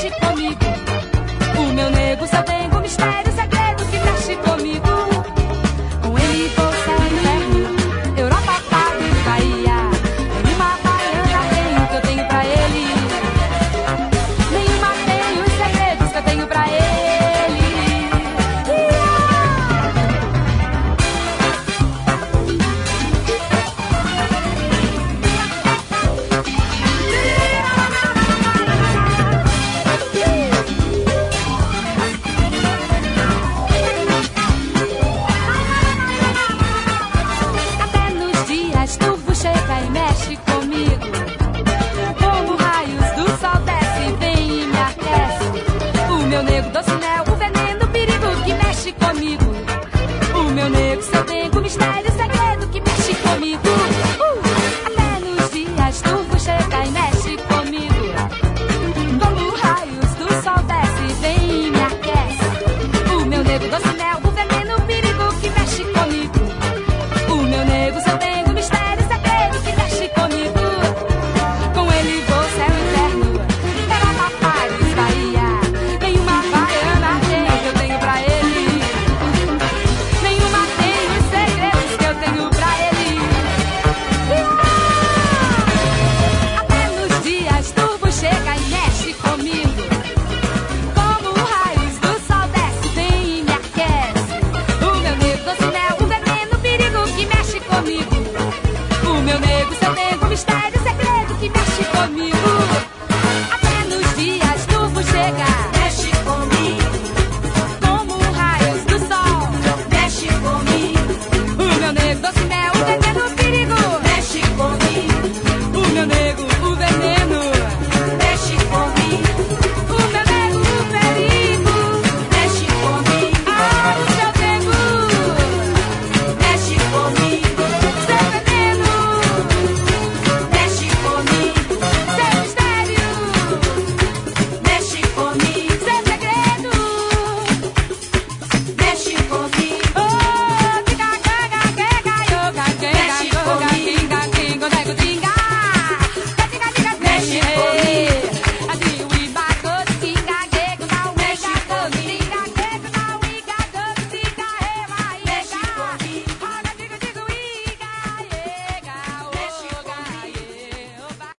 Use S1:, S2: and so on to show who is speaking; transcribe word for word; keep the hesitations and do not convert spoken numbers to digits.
S1: mexe comigo. O meu nego só tem um mistério, segredo que mexe comigo. Com ele vou céu e inferno, Europa, Pablo e Bahia. Nenhuma baiana tem o que eu tenho pra ele. Nenhuma tem os segredos que eu tenho pra ele. Chega e mexe comigo. Como raios do sol desce, vem e me aquece. O meu nego doce mel, o veneno, o perigo que mexe comigo. O meu nego, seu dengo, mistério, segredo que mexe comigo. uh! Até nos dias turvo chega e mexe comigo. Como raios do sol desce, vem e me aquece. O meu nego doce mel, o veneno, o perigo que mexe comigo. O meu nego, seu dengo, mistério, comigo. Com ele vou céu e inferno, Europa, Paris, Bahia. Nenhuma baiana tem o que eu tenho pra ele. Nenhuma tem os segredos que eu tenho pra ele. Até nos dias turbo chega e mexe comigo. Como raios do sol desce, vem e me aquece. O meu nego doce mel, o veneno, o perigo que mexe comigo. O meu nego, seu nego, mistério, segredo que mexe comigo. Até nos dias turbo chega